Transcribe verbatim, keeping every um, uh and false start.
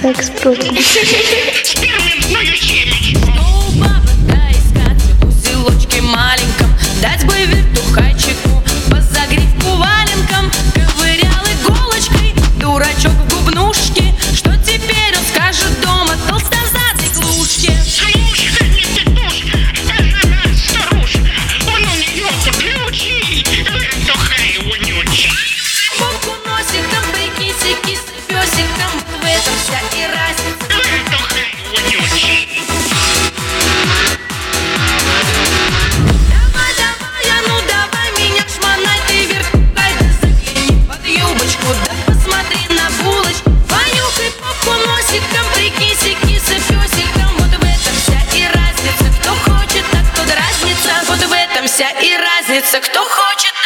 секс против. Перминную семечь. Что у бабы да искать в узелочке маленьком? Дать бы вертухайчику по загривку валенком. Ковырял иголочкой дурачок в губнушке. Что теперь он скажет дома толстозадой клушке? Слушка, не петушка, она старушка. Он у нее подлючий, вертухай вонючий. Попку носик, там прикиси-кис, песик, там в этом вся и разница. Вертухай вонючий. Давай, давай, а ну давай меня шмонай, ты вертухай, да загляни под юбочку, да посмотри на булочку. Понюхай попку носиком, прикиси-киса, песик, там вот в этом вся и разница. Кто хочет, так тот разница. Вот в этом вся и разница. Кто хочет,